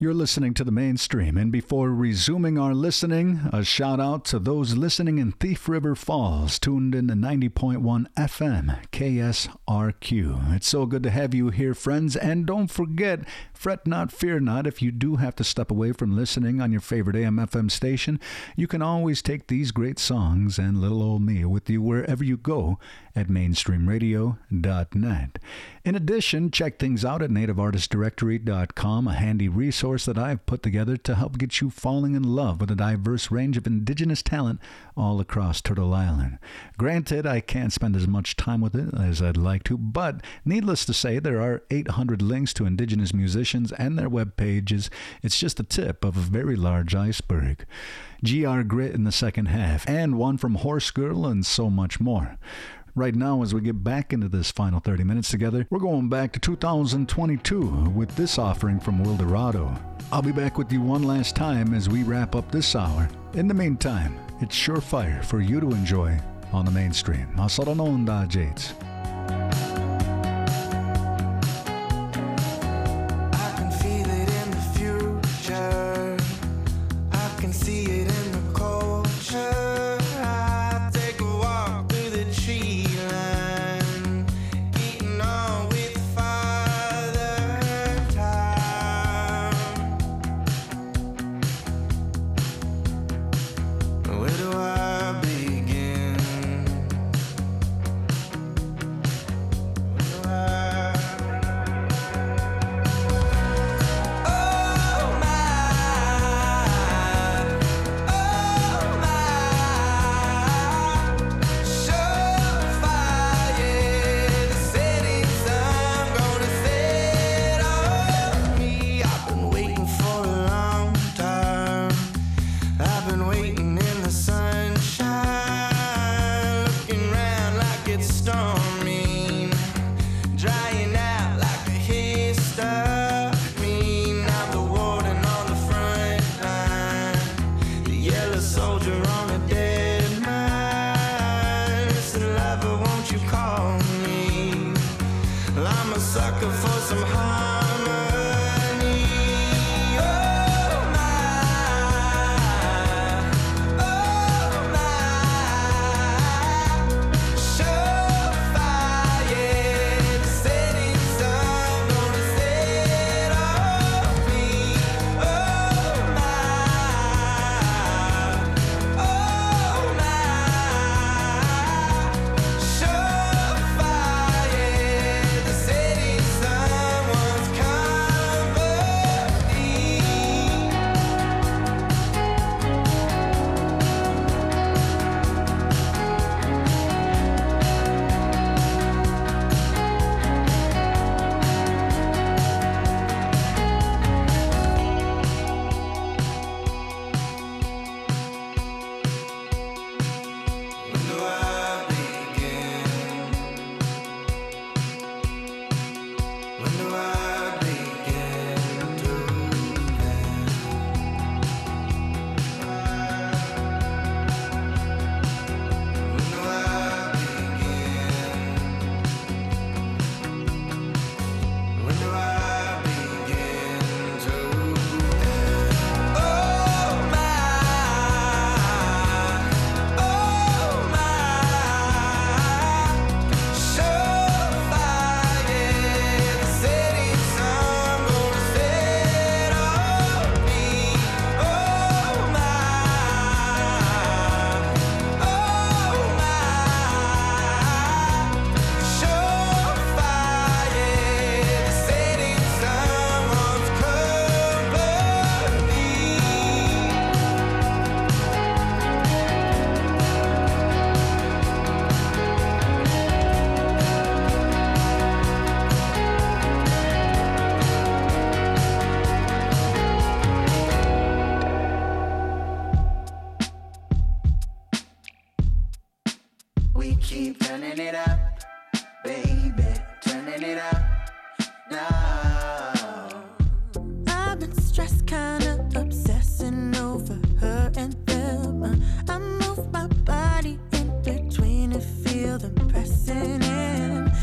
You're listening to The Mainstream, and before resuming our listening, a shout out to those listening in Thief River Falls, tuned in to 90.1 FM, KSRQ. It's so good to have you here, friends, and don't forget, fret not, fear not, if you do have to step away from listening on your favorite AM/FM station, you can always take these great songs and little old me with you wherever you go at mainstreamradio.net. In addition, check things out at nativeartistdirectory.com, a handy resource that I've put together to help get you falling in love with a diverse range of indigenous talent all across Turtle Island. Granted, I can't spend as much time with it as I'd like to, but needless to say, there are 800 links to indigenous musicians and their web pages. It's just the tip of a very large iceberg. GR Grit in the second half, and one from Horse Girl, and so much more. Right now, as we get back into this final 30 minutes together, we're going back to 2022 with this offering from Wildorado. I'll be back with you one last time as we wrap up this hour. In the meantime, it's surefire for you to enjoy on the Mainstream. Masarononda Jates.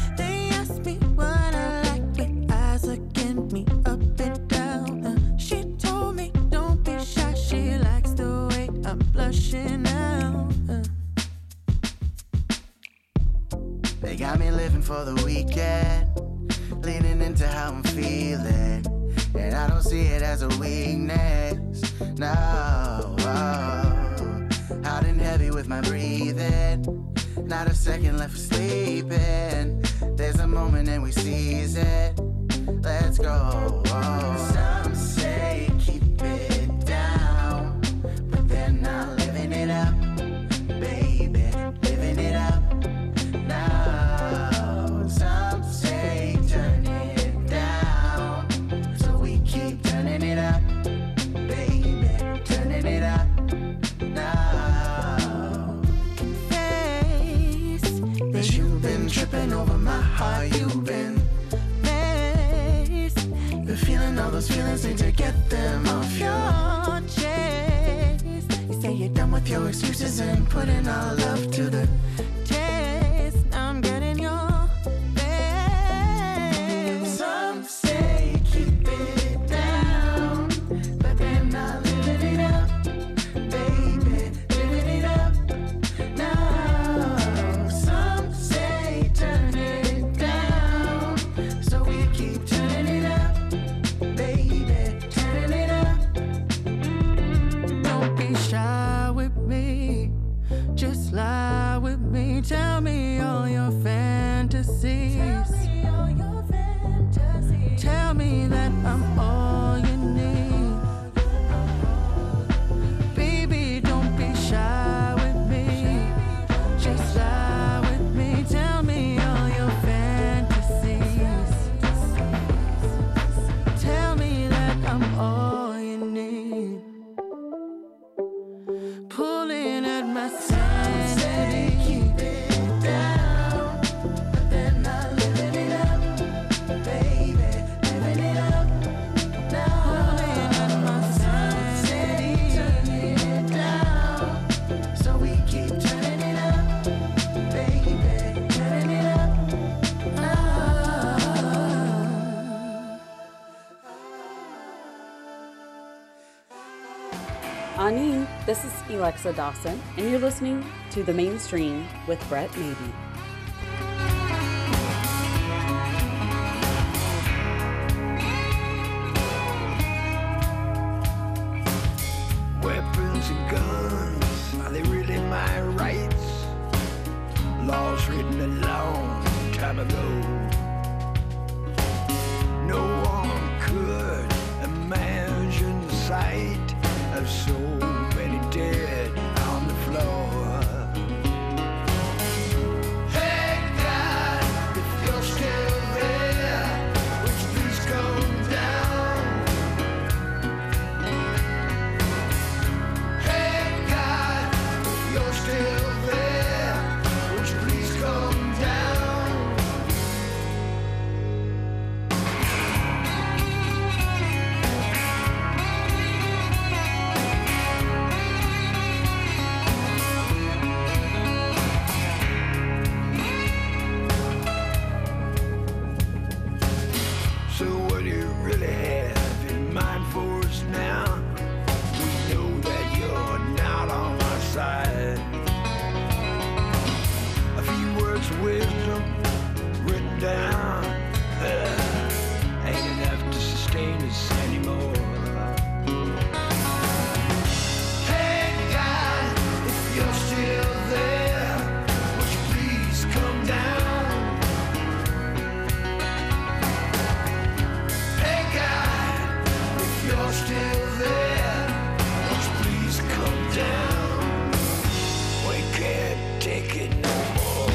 She living for the weekend, leaning into how I'm feeling, and I don't see it as a weakness, no. Hot and heavy with my breathing, not a second left for sleeping. There's a moment and we seize it, let's go. Some say keep it down, but they're not living it up, baby, living it up. No, some say turn it down, so we keep turning it up, baby, turning it up. No, face that you've been tripping over my heart, you've been faced. Been feeling all those feelings, need to get them off your chest. You say you're done with your excuses and putting our love to the test. I'm getting your best. Some say keep it down, but they're not living it up, baby, living it up. No, some say turn it down, so we keep turning it up, baby, turning it up. Don't be shy with me, just lie with me. Tell me all your fantasies. Tell me that I'm all you need. Baby, don't be shy with me, just lie with me. Tell me all your fantasies. Tell me that I'm all you need. Pulling at my sanity. Keep it down, but they're not living it up, baby, living it up. Now pulling at my sanity, turning it down, so we keep turning it up, baby, turning it up. Ani, this is Alexa Dawson, and you're listening to The Mainstream with Brett Mabee. Weapons and guns, are they really my rights? Laws written a long time ago. No one could imagine the sight of so many dead on the floor. Hey God, if you're still there, would you please come down? Hey God, if you're still there, would you please come down? So what do you really have in mind for us now? We know that you're not on our side. A few words of wisdom written down ain't enough to sustain us anymore. Hey God, if you're still there, would you please come down? Hey God, if you're still there, would you please come down? We can't take it no more.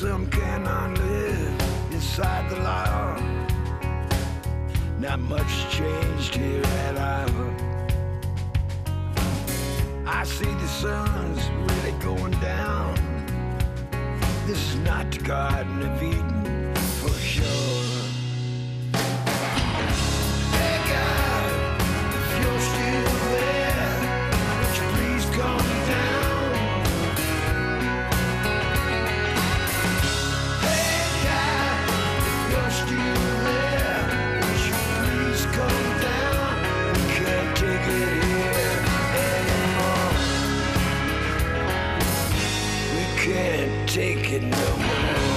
some cannot live inside the law. Not much changed here at Iowa. I see the sun's really going down. This is not the Garden of Eden for sure. Hey God, if you're still there, would you please come down? Hey God, if you're still there, would you please come down? We can't take it here anymore. We can't take it no more.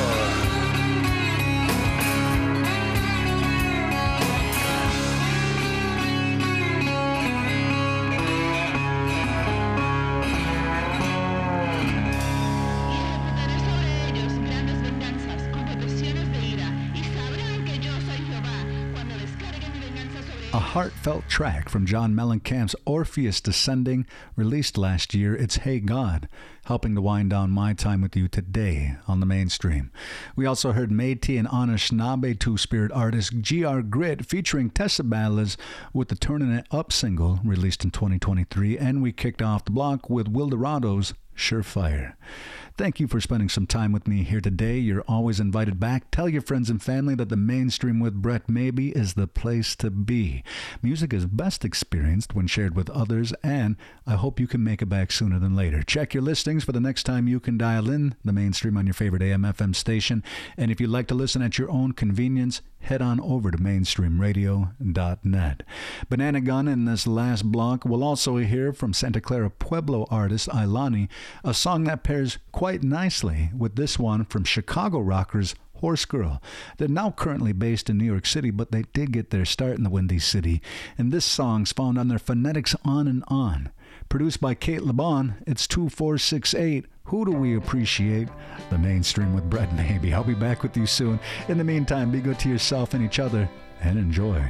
Ejecutaré sobre ellos grandes venganzas con represiones de ira, y sabrán que yo soy Jehová cuando descargue mi venganza sobre A ellos. heartfelt track from John Mellencamp's Orpheus Descending, released last year. It's Hey God, helping to wind down my time with you today on the mainstream. We also heard Métis and Anishinaabe two-spirit artist G.R. Grit featuring Tessa Ballas with the Turnin' It Up single released in 2023, and we kicked off the block with Wildorado's Surefire. Thank you for spending some time with me here today. You're always invited back. Tell your friends and family that the mainstream with Brett Maybe is the place to be. Music is best experienced when shared with others, and I hope you can make it back sooner than later. Check your listings for the next time you can dial in the mainstream on your favorite AM/FM station. And if you'd like to listen at your own convenience, head on over to mainstreamradio.net. Banana Gun in this last block. We'll also hear from Santa Clara Pueblo artist Ilani, a song that pairs quite nicely with this one from Chicago rockers Horse Girl. They're now currently based in New York City, but they did get their start in the Windy City. And this song's found on their Phonetics On and On. Produced by Kate LeBon, it's 2468. Who do we appreciate? The mainstream with Brett Maybe. I'll be back with you soon. In the meantime, be good to yourself and each other, and enjoy.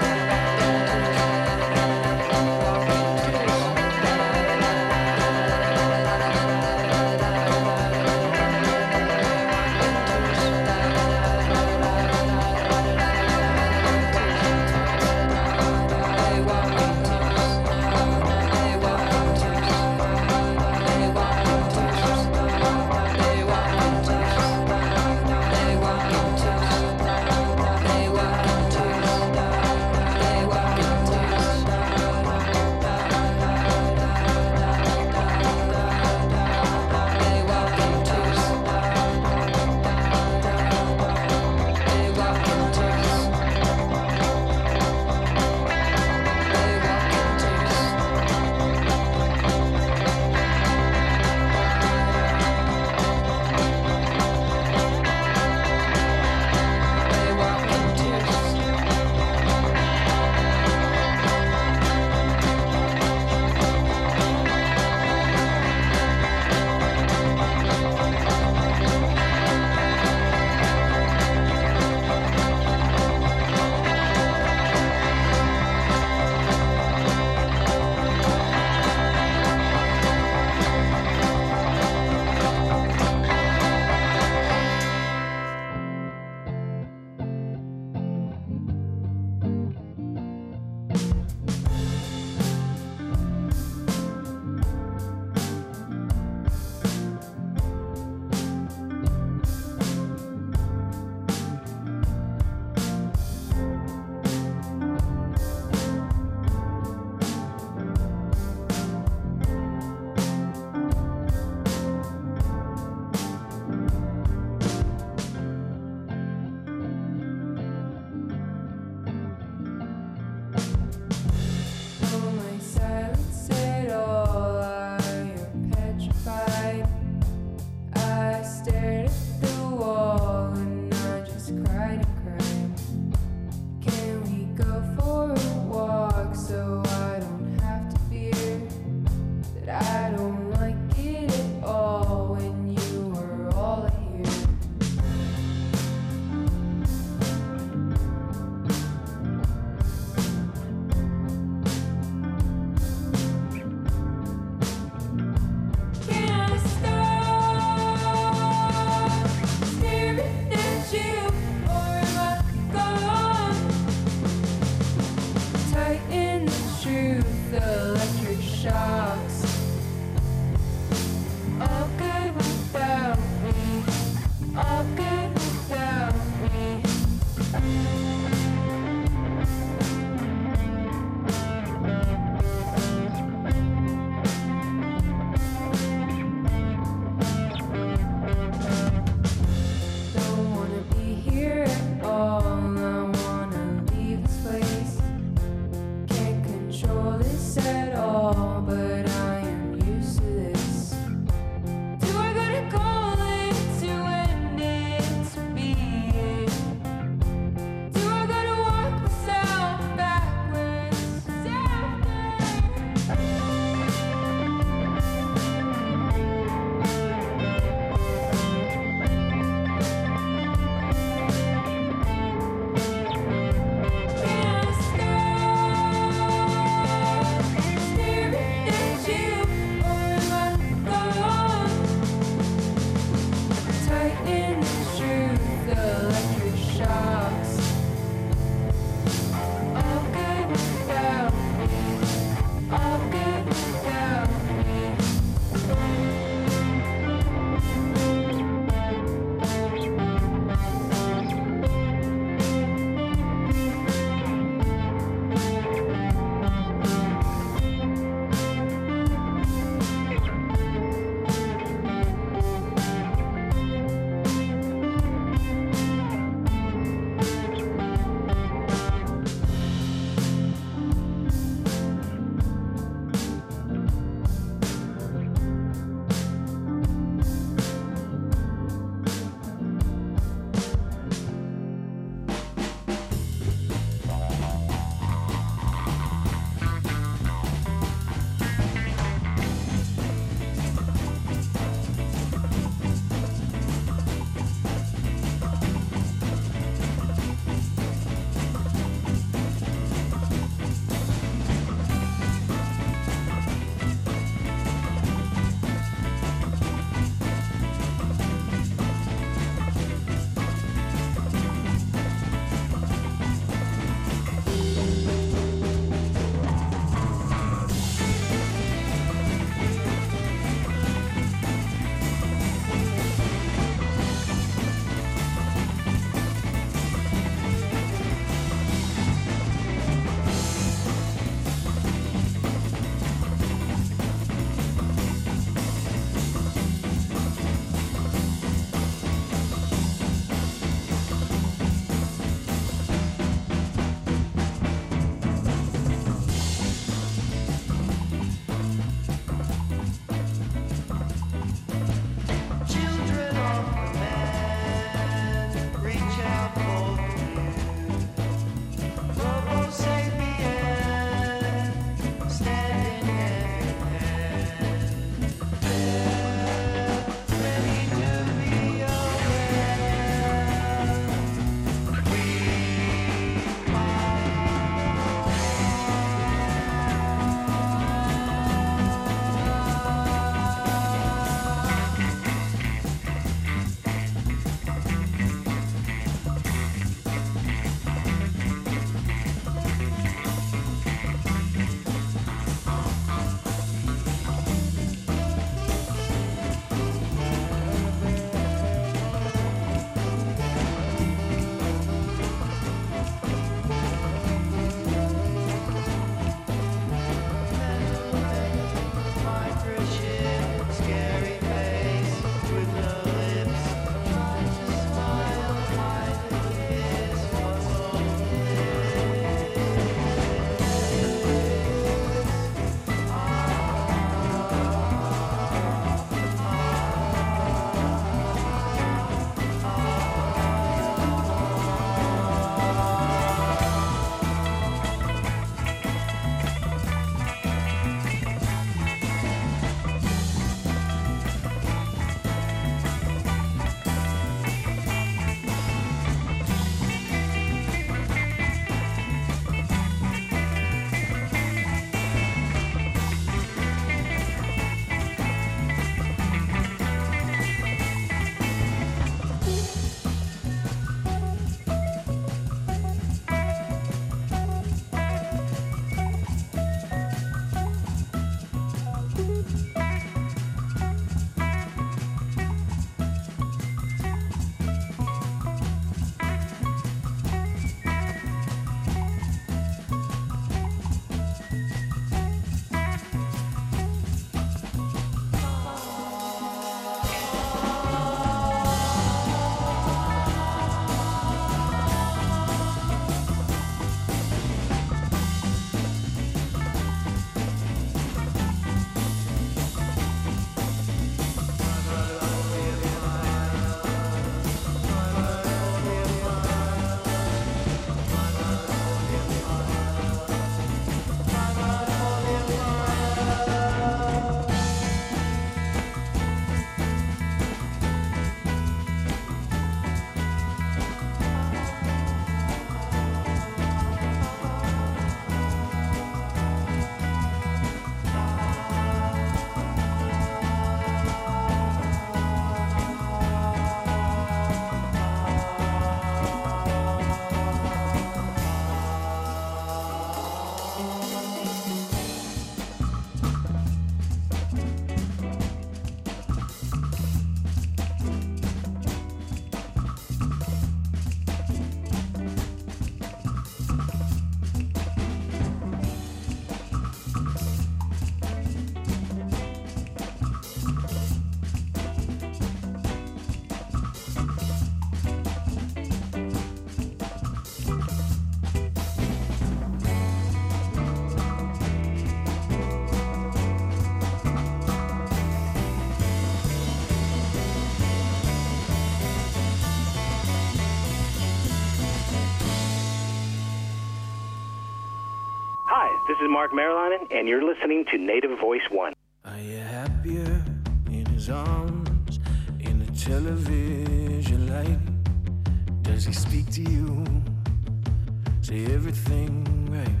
This is Mark Marilanen, and you're listening to Native Voice One. Are you happier in his arms, in the television light? Does he speak to you? Say everything right?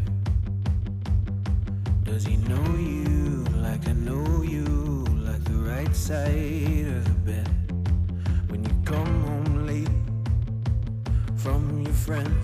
Does he know you like I know you, like the right side of the bed? When you come home late from your friends,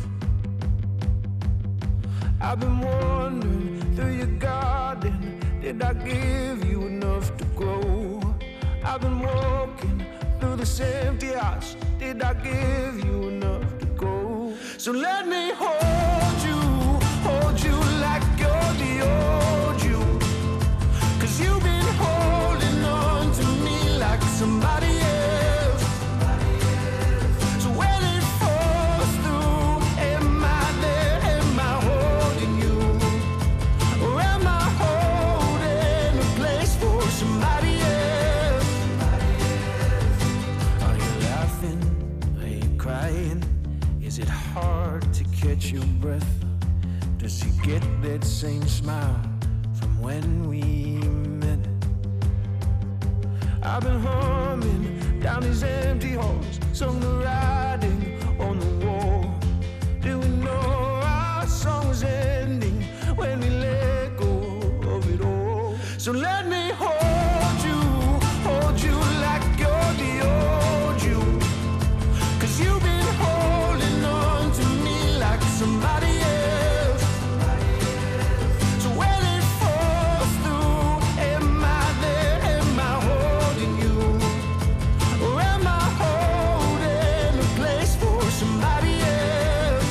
I've been wandering through your garden. Did I give you enough to grow? I've been walking through this empty house. Did I give you enough to go? So let me hold you like you're the old you. 'Cause you've been holding on to me like somebody else. So when it falls through, am I there? Am I holding you? Or am I holding a place for somebody else? Are you laughing? Are you crying? Is it hard to catch your breath? Does he get that same smile from when we met? I've been humming down these empty halls, sung the writing on the wall. Do we know our song was ending when we let go of it all? So let me hold you like you're the old you. 'Cause you've been holding on to me like somebody else. So when it falls through, am I there? Am I holding you? Or am I holding a place for somebody else?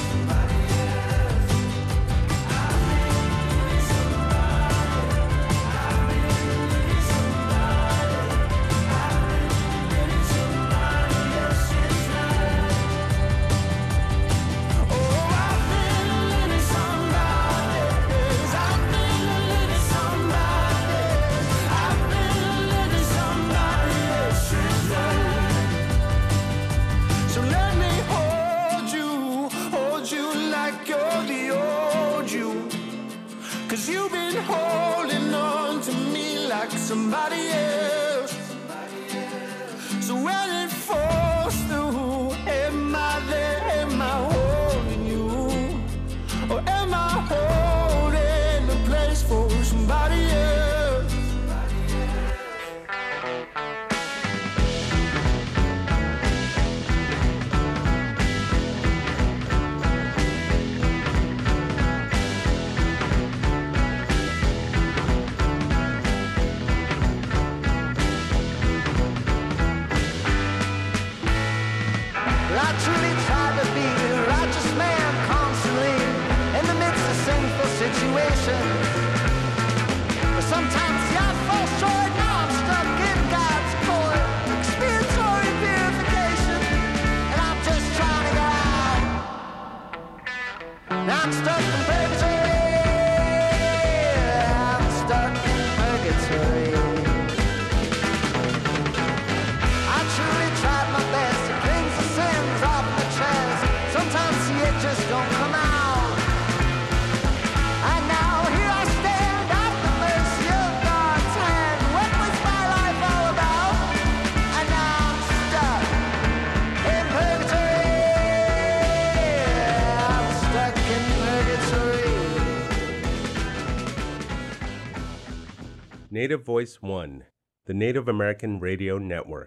So let me hold you like you're the old you. 'Cause you've been holding on to me like somebody else. So when it falls through, am I there? Am I holding you? Or am I holding a place for somebody else? I truly try to be a righteous man constantly in the midst of sinful situations. But sometimes I fall short, now I'm stuck in God's court, expiatory purification, and I'm just trying to get out. Now I'm stuck in purgatory. I'm stuck in purgatory. I truly tried my best to cleanse the sins off my chest. Sometimes see it just don't come out. And now here I stand at the mercy of God's hand. What was my life all about? And now I'm stuck in purgatory. I'm stuck in purgatory. Native Voice One, the Native American Radio Network.